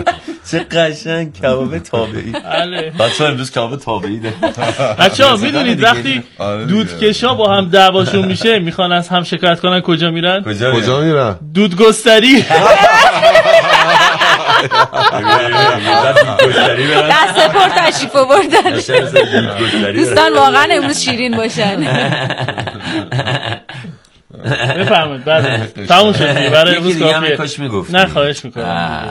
چه قشنگ کباب تابعی. بله بچه‌ها امروز کباب تابعی ده. بچه‌ها میدونید وقتی دودکشا با هم دعواشون میشه میخوان از هم شکایت کنن کجا میرن؟ کجا میرن؟ دودگستری. دست پر تشریف آوردن. دوستان واقعا امروز شیرین باشن. بفرمایید. بعد تموم شد برای امروز کافیه. کاش میگفت. نه خواهش میکنم.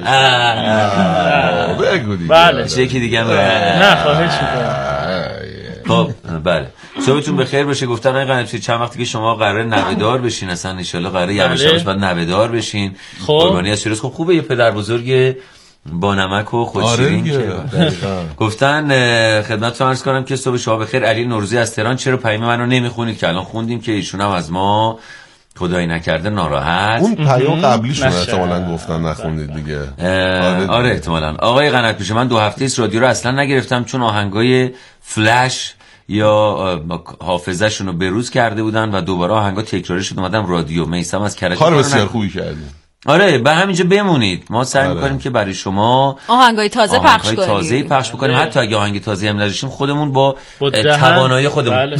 بگو دیگه. بله. یکی دیگه نه خواهش میکنم. خب بله صبحتون بخیر باشه. گفتن آقای قنفسی چند وقتی که شما قراره نوه‌دار بشین اصلا ان شاءالله قراره یواش یواش بعد نوه‌دار بشین. قربانی از شیراز. خب خوبه یه پدر بزرگ با نمک و خوش‌شیرین که گفتن خدمتتون عرض کنم که صبح شما بخیر. علی نوروزی از تهران چرا پیام منو نمیخونید که الان خوندیم که ایشون هم از ما خدایی نکرده ناراحت. اون پیام قبلیشون احتمالاً گفتن نخوندید دیگه. آره احتمالاً. آقای قنات‌پیشه من 2 هفته است رادیو رو اصلا نگرفتم چون آهنگای فلش یا حافظه شونو بروز کرده بودن و دوباره آهنگا تکراری شد. اومدم رادیو. میثم از کرج. کار بسیار خوبی کردی. آره به همینجا بمونید. ما سعی می‌کنیم که برای شما آهنگای تازه پخش کنیم. حتی اگه آهنگ تازه هم نداشتیم خودمون با توانایی خودمون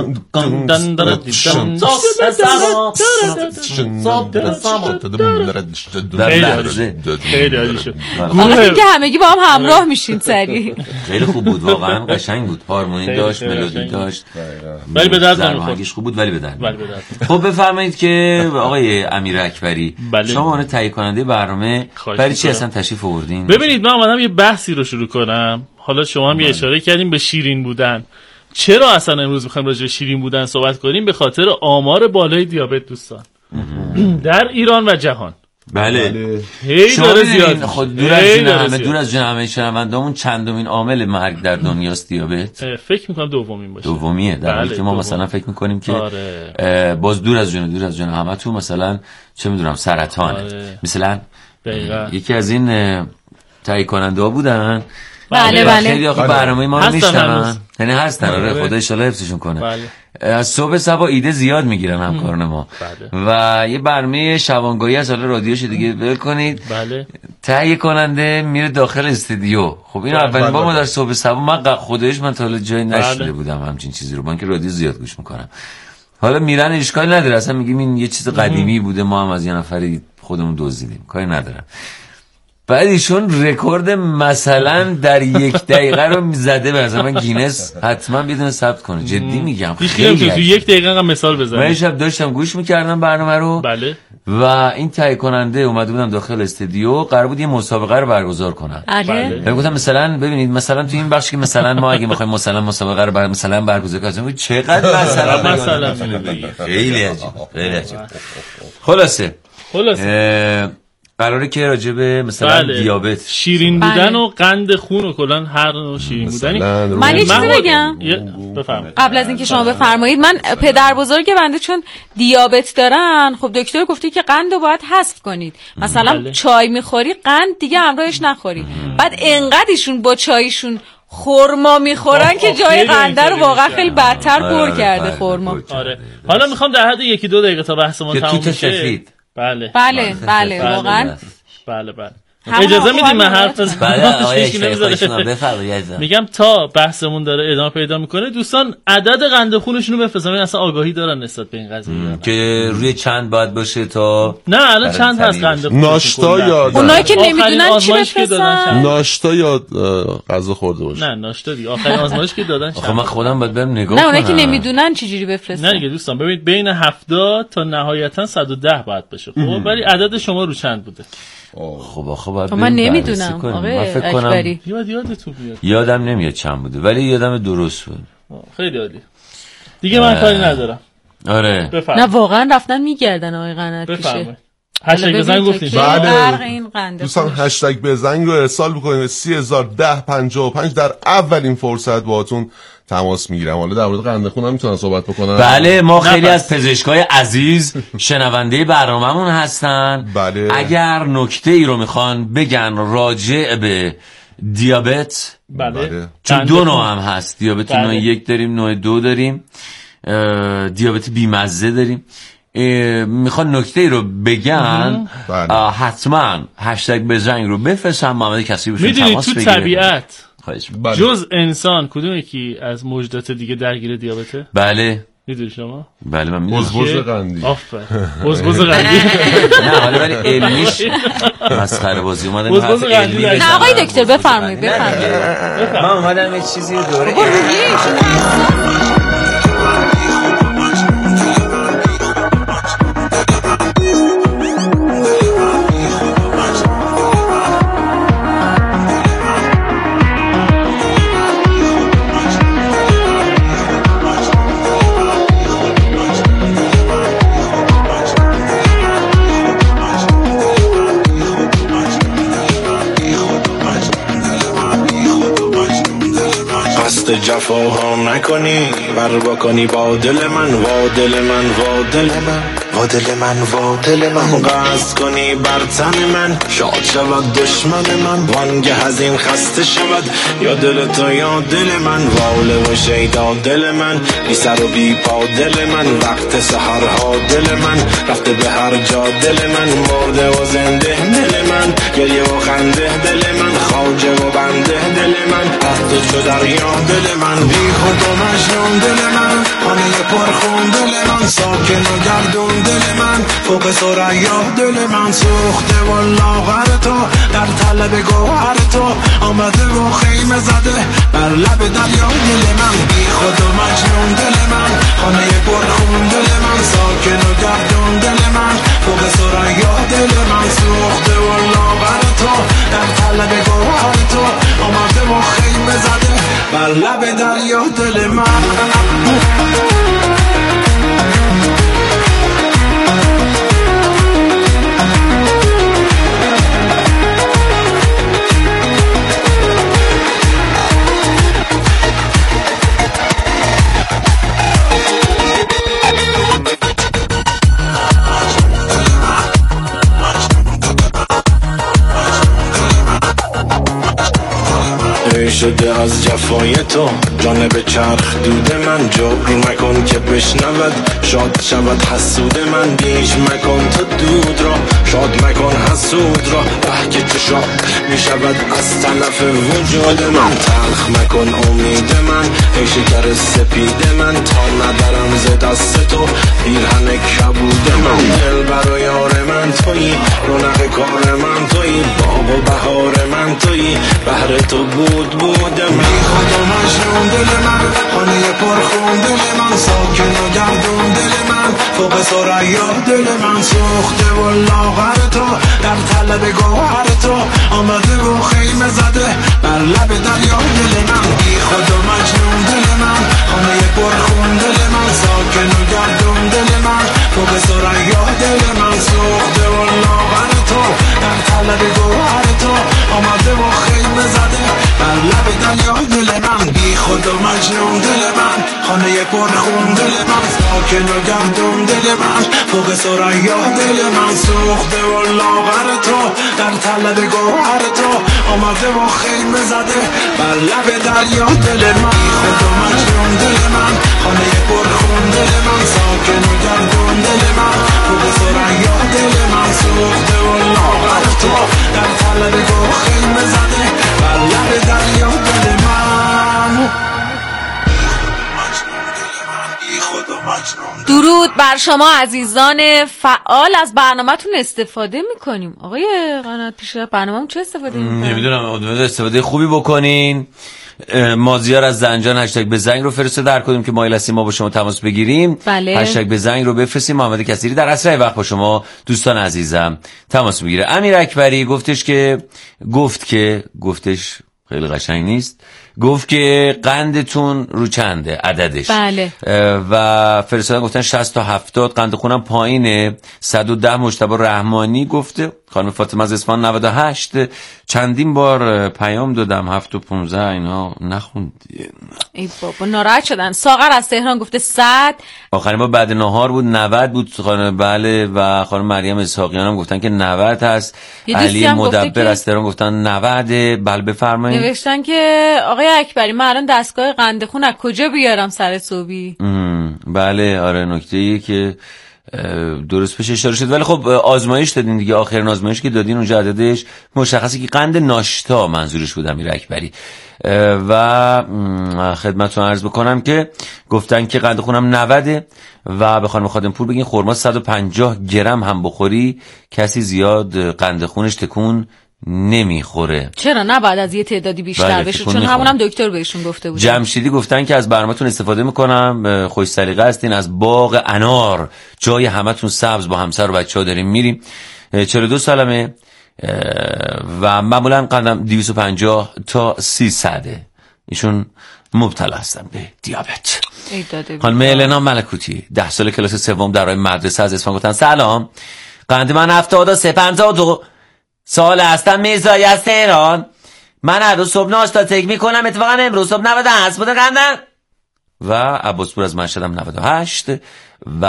خیلی عالی شد. که همگی با هم همراه میشین سریع. خیلی خوب بود واقعا قشنگ بود. هارمونی داشت ملودی داشت ولی به درد نمیخورد. خوب بود ولی به درد. خب بفرمایید که آقای امیر اکبری شما اون تهیه کننده برنامه برای چی اصلا تشریف آوردین؟ ببینید من اومدم یه بحثی رو شروع کنم. حالا شما هم یه اشاره کردیم به شیرین بودن. چرا اصلا امروز می‌خوایم راجع به شیرین بودن صحبت کنیم؟ به خاطر آمار بالای دیابت دوستان در ایران و جهان. بله هی داره زیاد. خود دور از جون همه شنوندامون چندمین عامل مرگ در دنیاست دیابت؟ فکر می‌کنم دومین باشه. دومیه. در حالی که ما مثلا فکر می‌کنیم که باز دور از جون همتون مثلا چه می‌دونم سرطانه. مثلا یکی از این تهیه کننده ها بودن. بله خیلی آخه برنامه ما رو میشنون. یعنی هستن. آره خدا ان شاءالله حفظشون کنه. از صبح صبح ایده زیاد میگیرن همکاران ما. و یه برنامه شبانگاهی از حالا رادیوش دیگه ول کنید. تهیه کننده میره داخل استودیو. خب این اولین بار ما در صبح صبح من خودش من تا حالا جای نشیده بودم همچین چیزی رو. من که رادیو زیاد گوش میکنم. حالا میرن اشکال نداره اصلا میگیم این یه چیز قدیمی بوده ما هم از یه نفری خودمون دزدیدیم کاری ندارم. بعد ایشون رکورد مثلا در 1 دقیقه رو زده به مثلا گینس حتما بدون ثبت کنه. جدی میگم خیلی تو 1 دقیقه هم مثال بزنم. من شب داشتم گوش میکردم برنامه رو. بله. و این تهیه کننده اومده بودم داخل استودیو قرار بود یه مسابقه رو برگزار کنن. بله. گفتم مثلا ببینید مثلا تو این بخش که مثلا ما اگه بخوایم مثلا مسابقه رو مثلا برگزار کنیم چقدر مثلا خیلی عجیب. خلاصه قراره که راجع به مثلا دیابت شیرین بودن و قند خون و کلا هر نوع شیرین بودنی. من یه چیزی بگم قبل از اینکه شما بفرمایید. من پدر بزرگ بنده چون دیابت دارن خب دکتر گفته که قند رو باید حذف کنید. مثلا چای میخوری قند دیگه همراهش نخوری. بعد انقدر ایشون با چایشون خورما میخورن که جای قنده رو واقعا خیلی بدتر پر کرده خورما. آره حالا میخوام در حد 1-2 دقیقه تا بحثمون تموم بشه. بله واقعا بله اجازه میدین من حرف بزنم؟ میگم تا بحثمون داره ادامه پیدا میکنه دوستان عدد قند خونشون رو بفرستن اصلا آگاهی دارن نسبت به این قضیه که روی چند باید باشه تا نه الان چند هست قند خون ناشتا یا اونایی که نمیدونن چی بفرستن ناشتا یا غذا خورده باشه. نه ناشتا دیگه آخرین آزمایش که دادن آخه من خودم باید برم نگاه کنم. نه اونایی که نمیدونن چی جوری بفرستن. نه دیگه دوستان ببینید بین 70 تا نهایتا 110 باید بشه. خب ولی عدد شما رو چند بوده؟ خب من نمیدونم آقای اکبری. یادتون بیاد. یادم نمیاد چند بوده ولی یادم درست بود. خیلی عالی. دیگه من کاری ندارم. آره نه واقعا رفتن میگردن آقای قنات‌پیشه. هشتگ بزنگ گفتیم. بله دوستان هشتگ بزنگ رو ارسال بکنید 301055 در اولین فرصت باهاتون تماس میگیرم. حالا در مورد قند خون هم میتونن صحبت بکنن. بله ما خیلی از پزشکای عزیز شنونده برنامه‌مون هستن. بله. اگر نکته ای رو میخوان بگن راجع به دیابت بله چون 2 نوع هم هست. دیابت نوع 1 داریم نوع 2 داریم. دیابت بیمزه داریم. میخوان نکته رو بگن حتما هشتگ بزنگ رو بفرستن، محمد کسری بشون تماس بگیره. میدونی تو طبیعت جز انسان کدوم یکی از موجودات دیگه درگیر دیابته؟ بله میدونی شما؟ بله من میدونم. بزبز قندی. آفرین. بزبز قندی. نه حالا ولی علمیش مسخره بازی اومدن. بزبز قندی. نه آقای دکتر بفرمایید. من اومدم یه چیزی رو دوره جفاها نکنی بر بکنی با دل من، وا دل من، وا دل من، وا دل من، وا دل من، قصد کنی بر تن من، شاد شود دشمن من، وانگه از این خسته شود یا دل تو یا دل من، واله و شیدا دل من، بی سر و بی پا دل من، وقت سحرها دل من، رفته به هر جا دل من، مرده و زنده دل من، گریه و خنده دل من، خواجه و بنده دل من، وقت تو دریا دل من، بی خود و مجنون دل من، خانه پرخون دل من، ساکن و گردون دل من، فوق ثریا دل من، سوخته و لاغر تو در طلب گوهر تو آمده و خیمه زده بر لب دریا دل من، بی خود و مجنون دل من، خانه پرخون دل من، ساکن و گردون دل من، فوق ثریا دل من، سوخته و لاغر تو در طلب گوهر تو آمده و خیمه زده بر لب دریا دل من. شده از جفای تو جانب چرخ دود من، جبر مکن که بشنود شاد شود حسود من، بیش مکن تو دود را شاد مکن حسود را، که تو شاد می شود از تلف وجود من، تلخ مکن امید من ای شکر سپید من، تا ندارم ز دست تو پیرهن کبود من، دل بر و یار من تویی، رونق کار من تویی، باغ و بهار من تویی، بهر تو بود من، خود و مجنون دل من، خانه پرخون دل من، ساکن و گردون دل من، فوق ثریا دل من، سوخته و لاغر تو در طلب گوهر تو آمده و خیمه زده بر لب دریا دل من، بی خود و مجنون دل من، خانه پرخون دل من، ساکن و گردون دل من، فوق ثریا دل من، سوخته و لاغر تو در طلب گوهر تو آمده و خیمه زده بر لب دریا دل من، بی خود و مجنون دل من، خانه پرخون دل من، ساکن و گردون دل من، فوق ثریا دل من، سوخته و لاغر تو در طلب گوهر تو آمده و خیمه زده بر لب دریا دل من، بی خود و مجنون دل من، خانه پرخون دل من، ساکن و گردون دل من، فوق ثریا دل من، سوخته و لاغر تو در طلب گوهر خیمه زده بر لب دریا دل من. درود بر شما عزیزان فعال، از برنامه‌تون استفاده میکنیم. آقای قنات پیش برنامه‌مون چه استفاده میکنیم؟ نمیدونم، استفاده خوبی بکنین. مازیار از زنجان هشتگ بزنگ رو فرسته در کدوم که مایل هستیم ما با شما تماس بگیریم. بله. هشتگ بزنگ رو بفرستیم، محمد کثیری در اسرع وقت با شما دوستان عزیزم تماس میگیره. امیر اکبری گفتش خیلی قشنگ نیست، گفت که قندتون رو چنده عددش. بله. و فرستادن گفتن 60 تا 70، قند خونم پایینه. 110 مجتبی رحمانی گفته. خانم فاطمه از اصفهان 98. چندین بار پیام دادم 7 و 15 اینا نخوندی. ای بابا ناراحت شدن. ساغر از تهران گفته 100. آخرین بار بعد نهار بود 90 بود خانم. بله. و خانم مریم اسحاقیان هم گفتن که 90 هست. علی مدبر از تهران گفتن 90. بله بفرمایید. نوشتن که آقای اکبری من الان دستگاه قند خون از کجا بیارم سر صبحی؟ بله آره نکته‌ایه که درست بشه اشاره شد. ولی خب آزمایش دادین دیگه، آخرین آزمایش که دادین اونجا عددش مشخصه که قند ناشتا منظورش بود امیر اکبری. و خدمتتون عرض بکنم که گفتن که قند خونم 90 و به خانم خادم پور بگین خرما 150 گرم هم بخوری کسی زیاد قند خونش تکون نمیخوره. چرا نه بعد از یه تعدادی بیشتر بشه؟ چون همونم دکتر بهشون گفته بود. جمشیدی گفتن که از برنامه‌تون استفاده میکنم، خوش سلیقه هستین، از باغ انار جای همتون سبز با همسر و بچه‌ها داریم میریم. 42 سالمه و معمولا قندم 250 تا 300. ایشون مبتلا هستن به دیابت. خانم النا ملکوتی 10 سال کلاس سوم در مدرسه از اصفهان گفتن سلام، قند من 7352 سال هستم، میرزایی از تهران. من هر روز صبح ناشتا تک میکنم، اتفاقا امروز صبح 98 بوده قندم. و عباسپور از مشهدم 98 و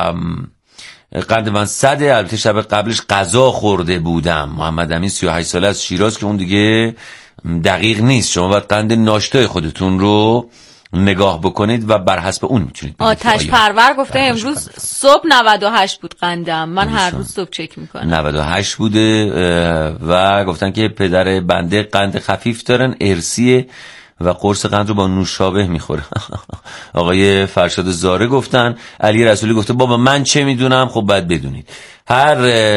قند من 100. البته شب قبلش غذا خورده بودم. محمد امین 38 ساله از شیراز که اون دیگه دقیق نیست، شما باید قند ناشتای خودتون رو نگاه بکنید و بر حسب اون میتونید. آتش پرور گفته امروز صبح 98 بود قندم، من هر روز صبح چک میکنم. 98 بوده و گفتن که پدر بنده قند خفیف دارن، ارثیه و قرص قند رو با نوشابه میخوره. آقای فرشاد زاره گفتن. علی رسولی گفته بابا من چه میدونم. خب باید بدونید هر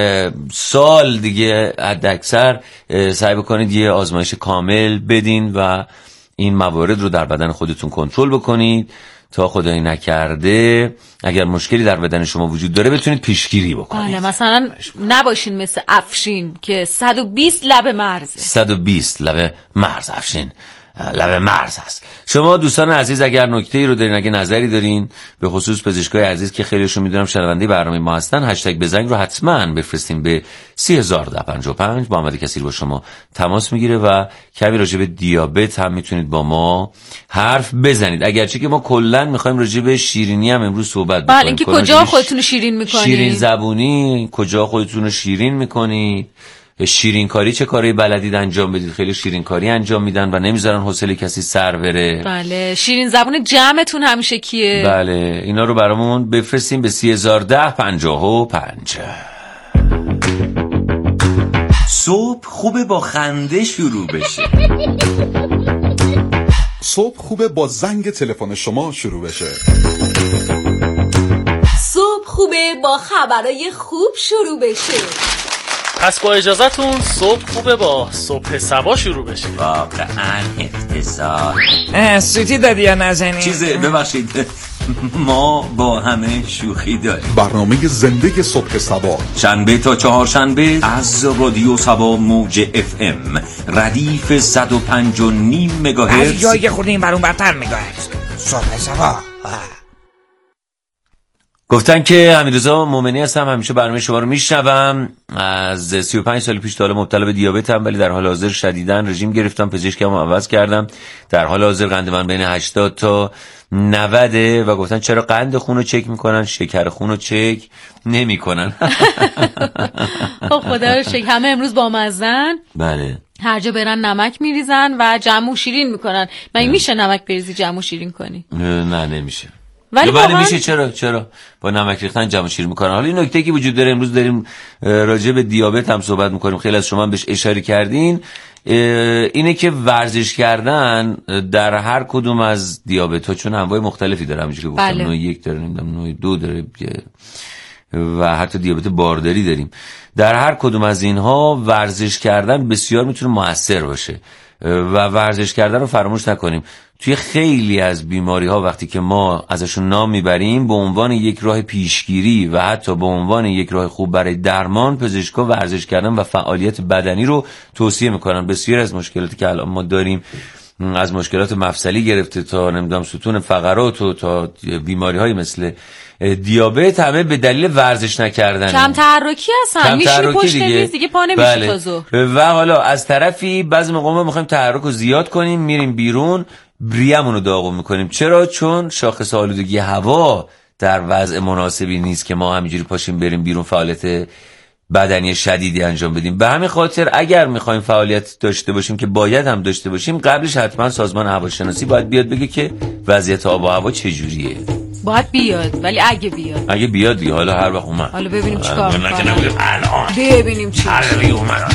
سال دیگه حداکثر سعی بکنید یه آزمایش کامل بدین و این موارد رو در بدن خودتون کنترل بکنید تا خدایی نکرده اگر مشکلی در بدن شما وجود داره بتونید پیشگیری بکنید. مثلا نباشین مثل افشین که 120 لب مرزه. 120 لب مرز افشین لب مرز هست. شما دوستان عزیز اگر نکته‌ای رو دارین، اگه نظری دارین به خصوص پزشکای عزیز که خیلیشون میدونم شنونده برنامه ما هستن، هشتگ بزنگ رو حتما بفرستین به 3055 با محمد کثیر با شما تماس میگیره و کمی راجع به دیابت هم میتونید با ما حرف بزنید. اگرچه که ما کلا میخوایم راجع به شیرینی هم امروز صحبت بکنیم. اینکه کجا خودتون رو شیرین میکنید؟ شیرین زبونی کجا خودتون رو شیرین میکنید؟ شیرین کاری چه کاری بلدید انجام بدید؟ خیلی شیرین کاری انجام میدن و نمیذارن حوصله کسی سر بره. بله. شیرین زبون جمعتون همیشه کیه؟ بله اینا رو برامون بفرستیم به 301055. صبح خوبه با خنده شروع بشه. صبح خوبه با زنگ تلفن شما شروع بشه. صبح خوبه با خبرای خوب شروع بشه. پس با اجازتون صبح خوبه با صبح سبا شروع بشه. واقعا افتضاح. سوتی دادی یا نزنی؟ چیزه ببخشید ما با همه شوخی داریم. برنامه زنده صبح سبا شنبه تا چهارشنبه از رادیو سبا موج FM ردیف 105.5 مگاهرتز. از جایی خود این برون برتر مگاهرتز. صبح سبا. گفتن که حمیدرضا مومنی هستم، همیشه برنامه شما رو میشنوم. از 35 سال پیش تا حالا مبتلا به دیابتم ولی در حال حاضر شدیداً رژیم گرفتم، پزشکمو عوض کردم. در حال حاضر قند من بین 80 تا 90 و گفتن چرا قند خون رو چک میکنن شکر خون رو چک نمیکنن. خب خدا رو شکر همه امروز با مزن. بله. هر جا برن نمک میریزن و جمع و شیرین میکنن. مگه میشه نمک بریزی جمع و شیرین کنی؟ نه نمیشه. ولی بله میشه. چرا با نمک ریختن جمع شیر میکنن. حالا این نکته که وجود داره، امروز داریم راجع به دیابت هم صحبت میکنیم، خیلی از شما بهش اشاره کردین، اینه که ورزش کردن در هر کدوم از دیابت ها، چون انواع مختلفی داره، همونجوری گفتم بله. نوع 1 داره، نوع 2 داره و حتی دیابت بارداری داریم. در هر کدوم از اینها ورزش کردن بسیار میتونه مؤثر باشه و ورزش کردن رو فراموش نکنیم. توی خیلی از بیماری ها وقتی که ما ازشون نام میبریم به عنوان یک راه پیشگیری و حتی به عنوان یک راه خوب برای درمان، پزشکا ورزش کردن و فعالیت بدنی رو توصیه میکنن. بسیار از مشکلاتی که الان ما داریم، از مشکلات مفصلی گرفته تا نمیدونم ستون فقرات و تا بیماری های مثل دیابت، همه به دلیل ورزش نکردن. کم تحرکی هستن، میشینی پشت میز دیگه پا نمیشه تا ظهر. و حالا از طرفی بعضی موقع ما میخوایم تحرک رو زیاد کنیم، میریم بیرون بریمون رو داغون میکنیم. چرا؟ چون شاخص آلودگی هوا در وضع مناسبی نیست که ما همینجوری پاشیم بریم بیرون فعالیت بدنی شدیدی انجام بدیم. به همین خاطر اگر میخوایم فعالیت داشته باشیم که باید هم داشته باشیم، قبلش حتما سازمان هواشناسی باید بیاد بگه که وضعیت آب و هوا چجوریه. باید بیاد، ولی اگه بیاد دیگه. حالا هر وقت اومد، حالا ببینیم چیکار می‌کنه. الان ببینیم چی اومد.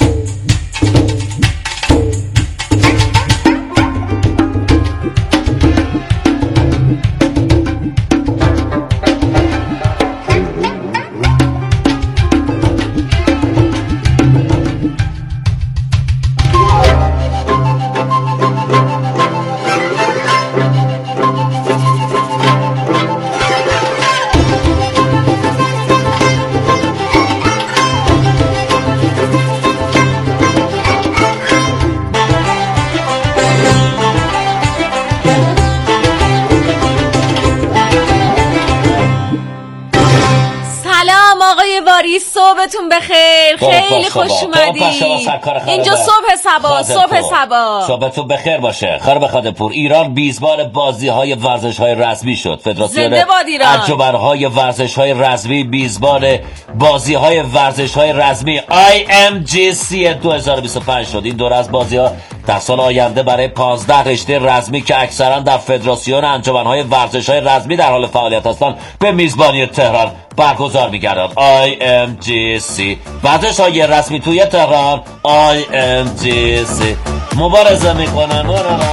صبحتون بخیر، خیلی خوش اومدی. اینجا صبح صبا. صبحتون بخیر باشه. خراب خادپور، ایران میزبان بازی‌های ورزش‌های رسمی شد. فدراسیون انجمن‌های ورزش‌های رسمی میزبان بازی‌های ورزش‌های رسمی IMGC 2025 شد. این دوره از بازی‌ها در سال آینده برای 15 رشته رسمی که اکثرا در فدراسیون انجمن‌های ورزش‌های رسمی در حال فعالیت هستند به میزبانی تهران برگزار می‌گردد. IMGC ورزش‌های رسمی توی تهران IMGC مبارزه می‌کنن.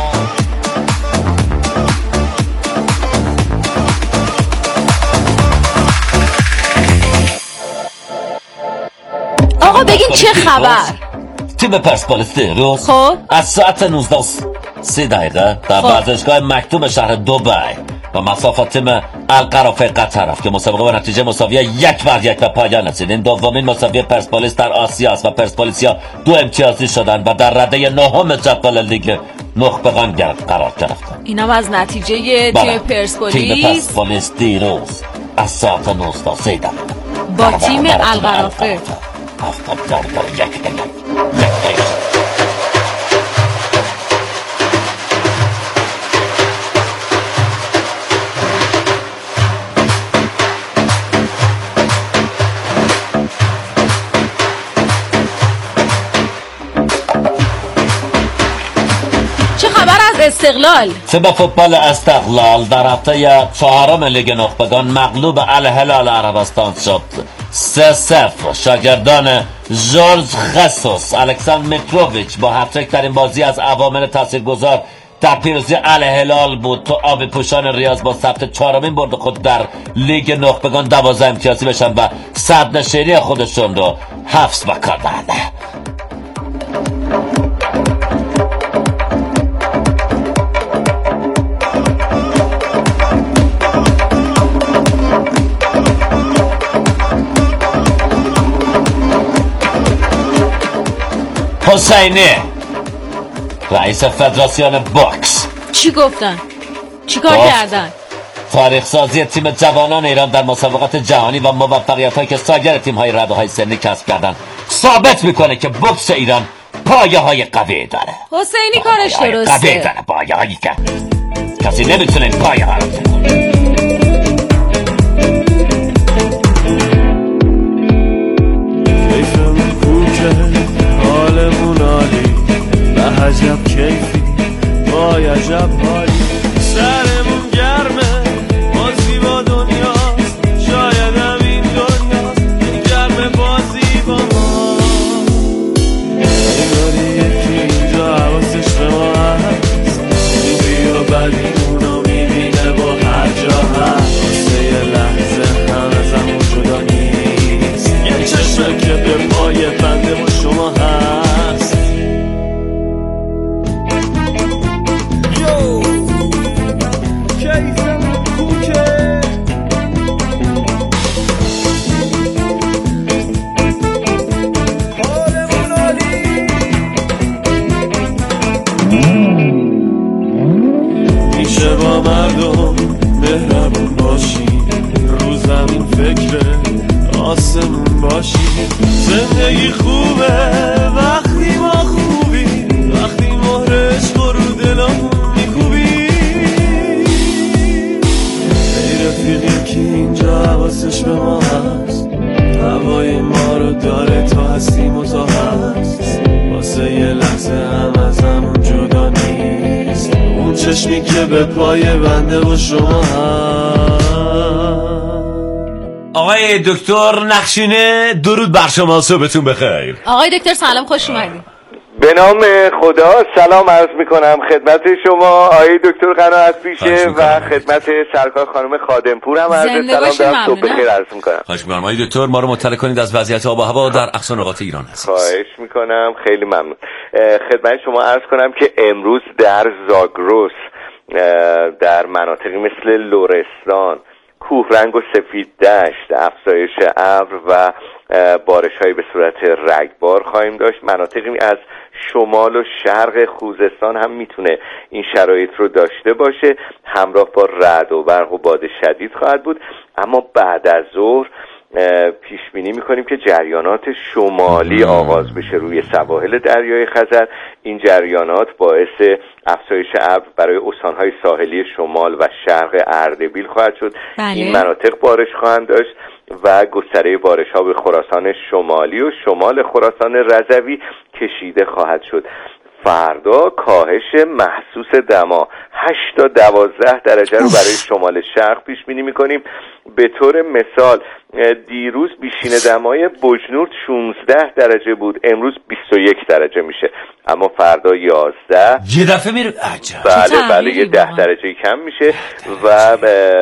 آقا بگین چه خبر؟ تیم پرسپولیس دیروز از ساعت 19:30 در ورزشگاه مکتوم شهر دبی و مسافت تیم القرافه قطر رفت که مسابقه با نتیجه مساوی 1-1 به پایان رسید. این دومین مساوی پرسپولیس در آسیا است و پرسپولیسیا 2 امتیازی شدند و در رده 9 جدول لیگ نخبگان قرار گرفتند. اینا از نتیجه تیم پرسپولیس دیروز از ساعت 19:30 با تیم القرافه استقلال. تیم فوتبال استقلال در هفته 4 لیگ نخبگان مغلوب الهلال عربستان شد 3-0. شاگردان جورج خسوس الکساندر میتروویچ با هتریک در این بازی از عوامل تاثیرگذار در پیروزی الهلال بود تا آبی پوشان ریاض با ثبت 4مین برد خود در لیگ نخبگان 12 امتیازی بشن و صدرنشینی خودشون رو حفظ بکنن. حسینی رئیس فدراسیون بوکس چی گفتن؟ چی کار کردن؟ تاریخ سازی تیم جوانان ایران در مسابقات جهانی و موفقیت هایی که سایر تیم های رده های سنی کسب کردن ثابت میکنه که بوکس ایران پایه های قوی داره. حسینی کارش درسته. قوی داره، پایه هایی که کسی نمیتونه این پایه ها رو کنه. حالمون عالی به عجب کیفی وای عجب حالی سرمون گرمه بازی با دنیاست شاید هم این دنیاست این گرم بازی با ما نگاری یکی اینجا حواسش به ما هست خوبی و بدی اونو میبینه با هر جا هست واسه یه لحظه هم از همون جدا نیست یه چشمه که به پای بنده و شما هست. Yo چشمی که به پای بنده و شما هست. آقای دکتر نخشینه درود بر شما، صبحتون بخیر. آقای دکتر سلام، خوش اومدید. به نام خدا سلام عرض میکنم خدمت شما آقای دکتر قناعت پیشه و خدمت سرکار خانم خادمپور هم عرض سلام دارم. صبح بخیر عرض میکنم. خواهش میکنم آقای دکتر ما رو مطلع کنید از وضعیت آب و هوا در اقصا نقاط ایران هست. خواهش میکنم، خیلی ممنون. خدمت شما عرض کنم که امروز در زاگرس در مناطقی مثل لرستان، کوهرنگ و سفید دشت افزایش ابر و بارش‌هایی به صورت رگبار خواهیم داشت. مناطقی از شمال و شرق خوزستان هم میتونه این شرایط رو داشته باشه، همراه با رعد و برق و باد شدید خواهد بود. اما بعد از ظهر پیش بینی میکنیم که جریانات شمالی آغاز بشه روی سواحل دریای خزر. این جریانات باعث افزایش ابر برای استانهای ساحلی شمال و شرق اردبیل خواهد شد. این مناطق بارش خواهند داشت و گستره بارش ها به خراسان شمالی و شمال خراسان رضوی کشیده خواهد شد. فردا کاهش محسوس دما 8 تا 12 درجه رو برای شمال شرق پیش بینی می‌کنیم. به طور مثال دیروز بیشین دمای بجنورد 16 درجه بود، امروز 21 درجه میشه، اما فردا 11 یه دفعه میره. بله یه 10 درجه کم میشه و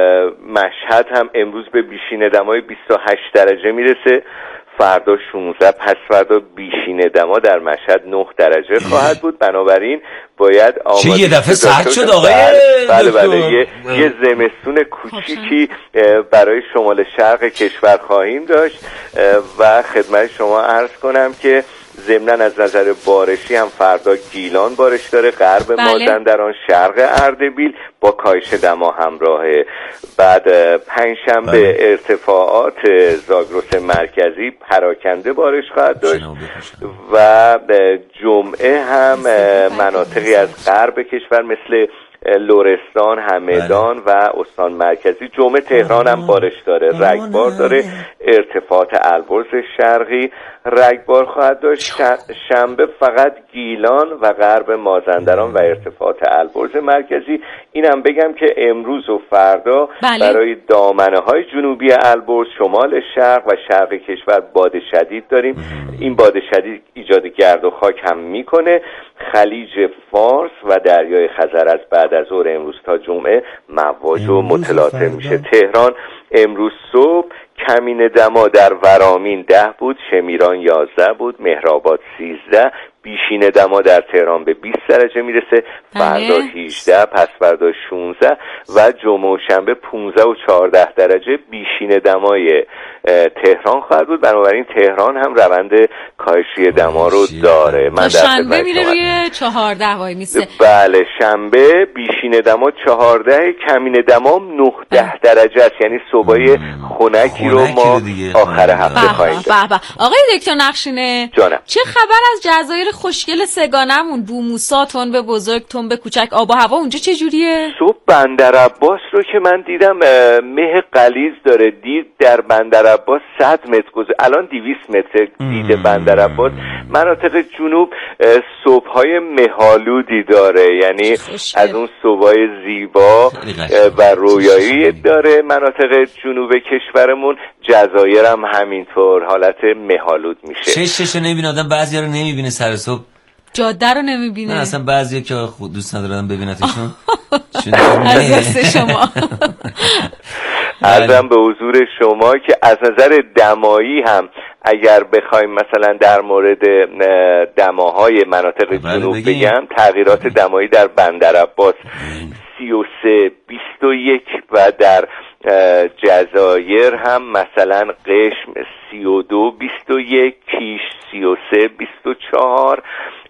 مشهد هم امروز به بیشین دمای 28 درجه میرسه، فردا 16، پس فردا بیشین دما در مشهد 9 درجه خواهد بود. بنابراین باید چه یه دفعه سرد شد آقای بله یه زمستون کوچیکی برای شمال شرق کشور خواهیم داشت و خدمت شما عرض کنم که ضمناً از نظر بارشی هم فردا گیلان بارش داره، غرب مازندران، شرق اردبیل با کاهش دما همراهه. بعد پنجشنبه ارتفاعات زاگرس مرکزی پراکنده بارش خواهد داشت و جمعه هم مناطقی از غرب کشور مثل لرستان، همدان و استان مرکزی، جمعه تهران هم بارش داره، رگبار داره، ارتفاعات البرز شرقی رگبار خواهد داشت. شنبه فقط گیلان و غرب مازندران و ارتفاعات البرز مرکزی. اینم بگم که امروز و فردا برای دامنه های جنوبی البرز، شمال شرق و شرق کشور باد شدید داریم. این باد شدید ایجاد گرد و خاک هم میکنه. خلیج فارس و دریای خزر از بعد از ظهر امروز تا جمعه مواج و متلاطم میشه. تهران امروز صبح کمین دما در ورامین 10 بود، شمیران 11 بود، مهرآباد 13، بیشین دما در تهران به 20 درجه میرسه، فردا 18، پس فردا 16 و جمعه و شنبه 15 و 14 درجه بیشین دمای تهران خواهد بود. بنابراین تهران هم روند کاهشی دما رو داره. من شنبه میره روی 14 وای میسه. بله شنبه بیشین دما 14، کمین دما 9 درجه است، یعنی صبحای خنکی رو ما آخر هفته خواهیم داشت. آقای دکتر نخشینه جانم، چه خبر از جزایر خوشگل سگانمون؟ بو موسی، تنبه بزرگ، تنبه کوچک، آب و هوا اونجا چه جوریه؟ صبح بندر عباس رو که من دیدم مه غلیظ داره، دید در بندر عباس 100 متر گذشته، الان 200 متر دیده بندر عباس. مناطق جنوب صبح‌های مه‌آلودی داره، یعنی از اون صبح‌های زیبا و رویایی داره. مناطق جنوب کشورمون، جزایر هم همینطور حالت مه‌آلود میشه. چششو نمیبینه آدم، بعضیا رو نمیبینه سر صبح، جاده رو نمیبینه. نه اصلا بعضیا که خود دوست ندارن ببینتشون. از دست شما عرضم به حضور شما که از نظر دمایی هم اگر بخوایم مثلا در مورد دماهای مناطق جنوب بگم، تغییرات دمایی در بندر عباس 33 21 و در جزایر هم مثلا قشم 32 21، کیش 33 24،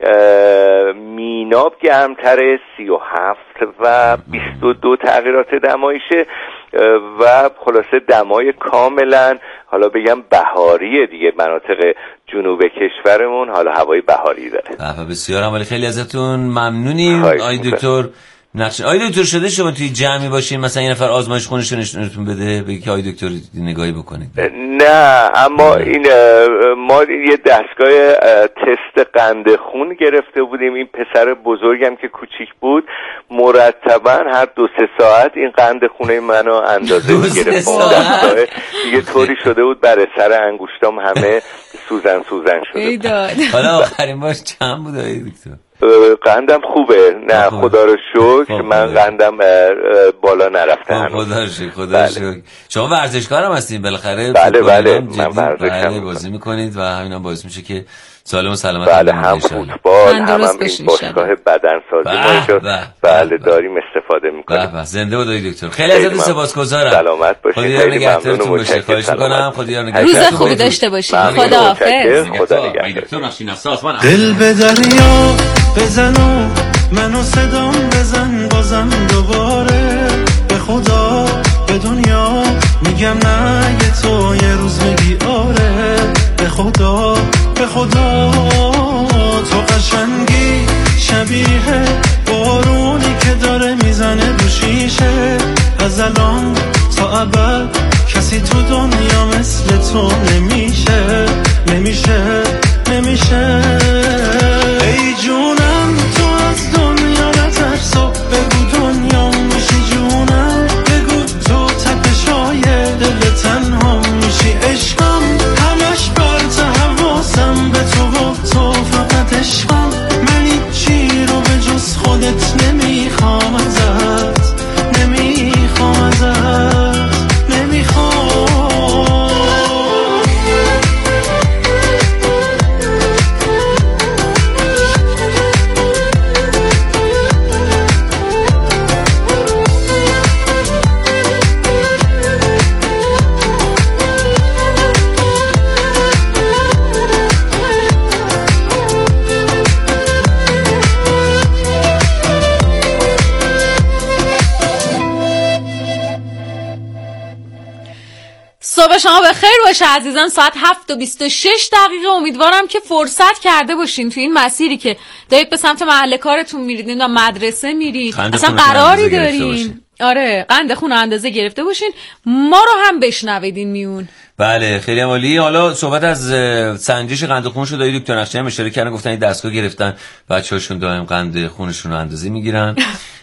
میناب گرمتره 37 و 22 تغییرات دمایشه و خلاصه دمای کاملا حالا بگم بهاریه دیگه. مناطق جنوب کشورمون حالا هوای بهاری داره. بسیار هم، ولی خیلی ازتون ممنونیم آقای دکتر نقشین. آقای دکتر شده شما توی جمعی باشین مثلا یه نفر آزمایش خونش رو نشونتون بده، بگی که آقای دکتر نگاهی بکنید؟ نه، اما این ما یه دستگاه تست قند خون گرفته بودیم. این پسر بزرگم که کوچیک بود مرتبا هر 2-3 ساعت این قند خونه منو اندازه میگرفت. دیگه طوری شده بود بر سر انگشتام همه سوزن شده. حالا آخرین باش چند بود دکتر؟ قندم خوبه، نه خدا رو شکر. من قندم بالا نرفته. خدا رو شکر. شما ورزشکار هم هستین بالاخره؟ بله من ورزشم بازی میکنید و همین هم باعث میشه که سالم و سلامت بله هم فوتبال هم این باشگاه بدنسازی ما بله داریم استفاده میکنیم. زنده باشید دکتر. خیلی ازتون سپاسگزارم. سلامت باشید. خیلی نگهدارتون باشه. خواهش میکنم. خدا روز خوبی داشته باشید. خداحافظ. دل به دریا بزن و منو صدام بزن بازم دوباره. به خدا به دنیا میگم نه یه تو یه روز میگی آره. به خدا تو قشنگی شبیه بارونی که داره میزنه رو شیشه. از الان تا ابد کسی تو دنیا مثل تو نمیشه. ای جونم تو از دنیا نترسو، بگو دنیا میشی جونم. بگو تو تپشای دل تنها میشی. عشقم همش بر حواسم به تو فقط عشقم. من هیچی رو به جز خودت نمیخوام ازت. صبح شما بخیر باشه عزیزان. ساعت 7:26. امیدوارم که فرصت کرده باشین تو این مسیری که دارید به سمت محل کارتون میرید و مدرسه میرید، اصلا قراری دارین آره قند خون اندازه گرفته باشین، ما رو هم بشنویدین میون. بله خیلی عالی. حالا صحبت از سنجش قند خونشو دایی دکتر نقشه‌ام اشاره کردن، گفتن این دستگاه گرفتن بچه‌هاشون دائم قند خونشون رو اندازه میگیرن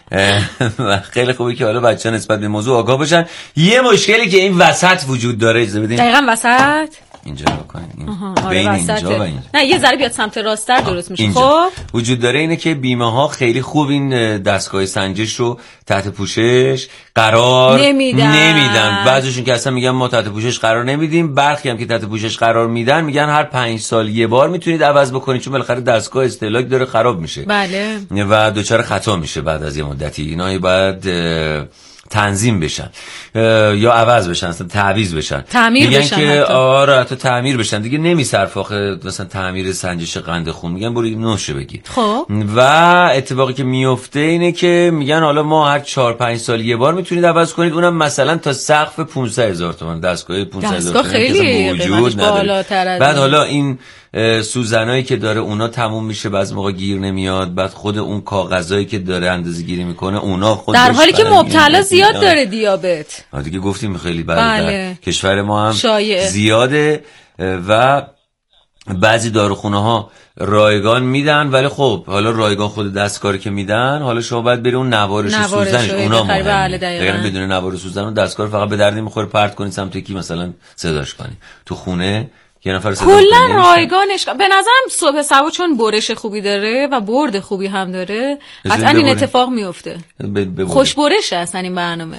و خیلی خوبه که حالا بچه‌ها نسبت به موضوع آگاه باشن. یه مشکلی که این وسط وجود داره اجازه بدین. دقیقاً وسط اینجا بکنین بین اینجا و اینجا. نه یه ذره بیاد سمت راست‌تر درست میشه. خب وجود داره اینه که بیمه ها خیلی خوب این دستگاه سنجش رو تحت پوشش قرار نمیدن. بعضیشون که اصلا میگن ما تحت پوشش قرار نمیدیم، برخی هم که تحت پوشش قرار میدن میگن هر 5 سال یه بار میتونید عوض بکنید، چون بالاخره دستگاه استهلاک داره خراب میشه. بله. و دچار خطا میشه بعد از یه مدتی. اینا باید تنظیم بشن یا عوض بشن، اصلا تعویض بشن، تعمیر میگن بشن که آره تو تعمیر بشن دیگه. نمیصرف آخه مثلا تعمیر سنجش قند خون، میگن برو نوشه بگیر. خب و اتفاقی که میفته اینه که میگن حالا ما هر 4-5 سال یه بار میتونید عوض کنید، اونم مثلا تا سقف 500,000 تومان. دستگاه 500,000 تومان خیلی وجود نداره. بعد حالا این سوزنایی که داره اونا تموم میشه، بعضی موقع گیر نمیاد، بعد خود اون کاغذایی که داره اندازه‌گیری میکنه اونا خودش در حالی که مبتلا زیاد داره دیابت. دیگه گفتیم خیلی در کشور ما هم شایع زیاده و بعضی داروخونه ها رایگان میدن، ولی خب حالا رایگان خود دستکاری که میدن، حالا شما باید بری اون نوارش سوزنش اونا مهمه. اگر بدون نوار سوزن و دستکار فقط به درد میخوره پرت کنید سمت کی مثلا صداش کنی تو خونه یه نفر کلا رایگانش. به نظرم صبح صبح چون برش خوبی داره و برد خوبی هم داره قطعا این اتفاق میفته. خوش برشه اصلا این برنامه.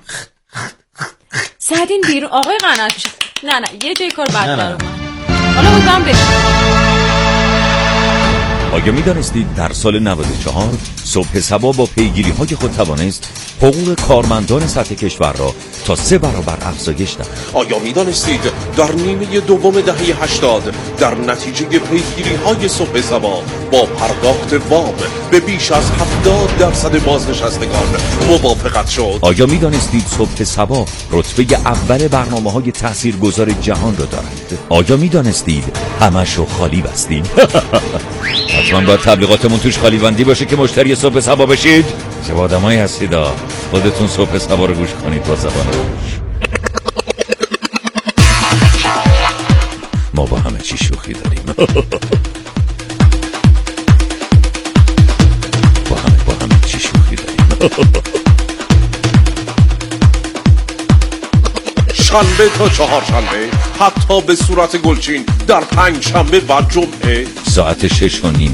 زدین بیرون آقای قنات. نه یه جای کار بد در اومد. حالا بازم بریم. آیا می‌دانستید در سال 94 صبح صبا با پیگیری‌های خود توانست حقوق کارمندان سطح کشور را تا 3 برابر افزایش دهد؟ آیا می‌دانستید در نیمه دوم دهه 80 در نتیجه پیگیری‌های صبح صبا با پرداخت وام به بیش از 70% بازنشستگان موافقت شد؟ آیا می‌دانستید صبح صبا رتبه اول برنامه‌های تاثیرگذار جهان را دارد؟ آیا می‌دانستید همش رو خالی بستیم؟ حتما باید تبلیغاتمون توش خالی بندی باشه که مشتری صبح صبا بشید. چه آدمایی هستید خودتون صبح صبا رو گوش کنید با زبان روش. ما با همه چی شوخی داریم. با همه چی شوخی داریم. شنبه تا چهارشنبه، حتی به صورت گلچین در پنج شنبه و جمعه ساعت 6:30